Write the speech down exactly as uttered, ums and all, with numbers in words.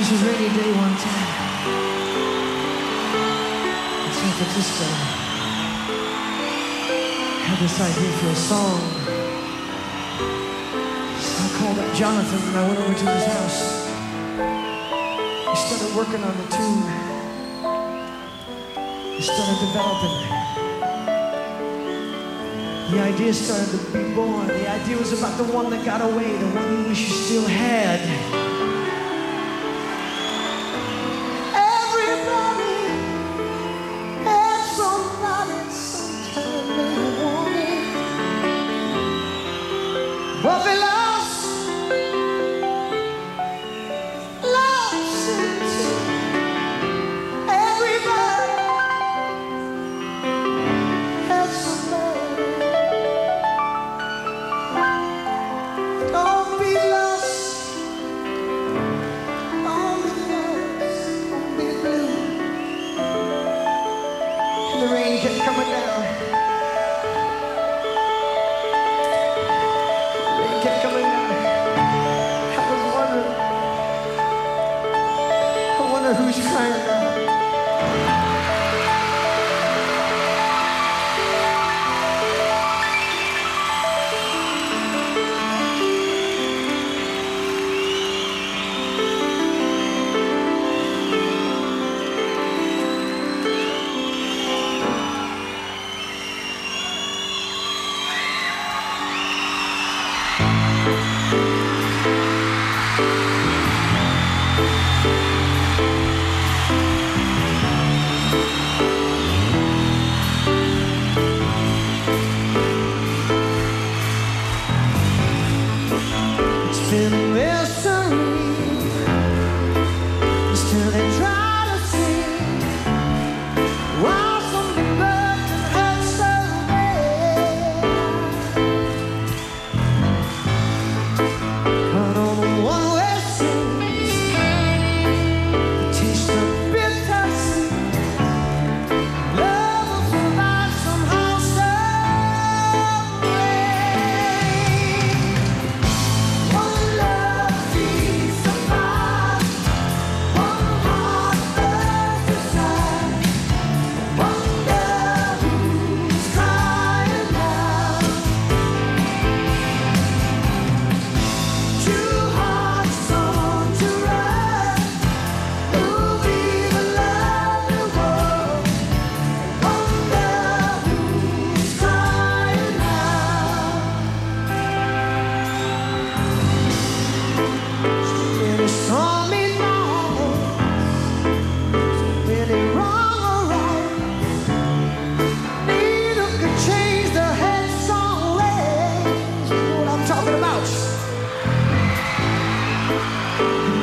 was a rainy day one time in San Francisco. I had this idea for a song. So I called up Jonathan and I went over to his house. We started working on the tune. We started developing. The idea started to be born. The idea was about the one that got away, the one you wish you still had. Everybody had somebody sometime they wanted, but they lost, lost it too. Everybody had somebody. Don't be lost, don't be lost, don't be blue. And the rain kept coming down. The rain kept coming down. I was wondering, I wonder who's crying now. It's been a mystery. Still they try to see why some people can hurt so bad. But on the one-way streets, the taste of bitter sweet. Love will survive somehow, some way. One love feeds the fire, one heart burns inside. Wonder who's crying now. Two hearts on to run, who'll be the lovely one. Wonder who's crying now. So many stormy nights, so many wrong or right. Neither could change the headstrong ways. You know what I'm talking about.